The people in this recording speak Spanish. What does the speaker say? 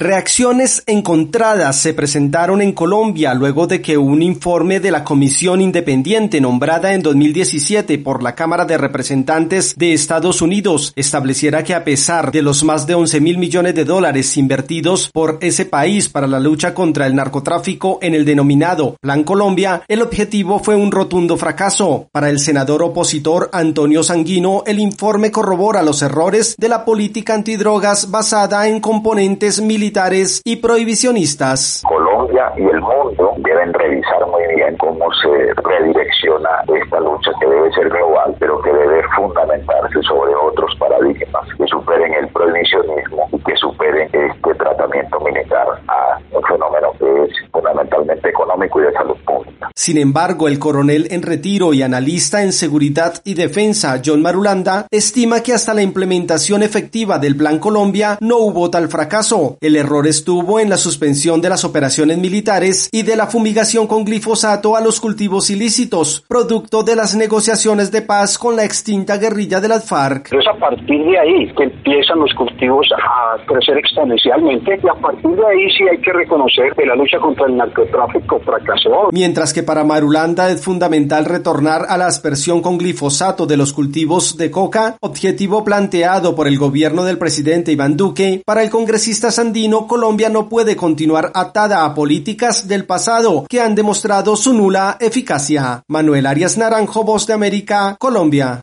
Reacciones encontradas se presentaron en Colombia luego de que un informe de la Comisión Independiente nombrada en 2017 por la Cámara de Representantes de Estados Unidos estableciera que a pesar de los más de 11.000 millones de dólares invertidos por ese país para la lucha contra el narcotráfico en el denominado Plan Colombia, el objetivo fue un rotundo fracaso. Para el senador opositor Antonio Sanguino, el informe corrobora los errores de la política antidrogas basada en componentes militares y prohibicionistas. Colombia y el mundo deben revisar muy bien cómo se redirecciona esta lucha que debe ser global, pero que debe fundamentarse sobre otros paradigmas que superen el prohibicionismo y que superen este tratamiento militar a un fenómeno que es fundamentalmente económico y de salud pública. Sin embargo, el coronel en retiro y analista en seguridad y defensa, John Marulanda, estima que hasta la implementación efectiva del Plan Colombia no hubo tal fracaso. El error estuvo en la suspensión de las operaciones militares y de la fumigación con glifosato a los cultivos ilícitos, producto de las negociaciones de paz con la extinta guerrilla de las FARC. Es a partir de ahí que empiezan los cultivos a crecer exponencialmente y a partir de ahí sí hay que reconocer que la lucha contra el narcotráfico fracasó. Mientras que para Marulanda es fundamental retornar a la aspersión con glifosato de los cultivos de coca, objetivo planteado por el gobierno del presidente Iván Duque, para el congresista Sandino, Colombia no puede continuar atada a políticas del pasado que han demostrado su nula eficacia. Manuel Arias Naranjo, Voz de América, Colombia.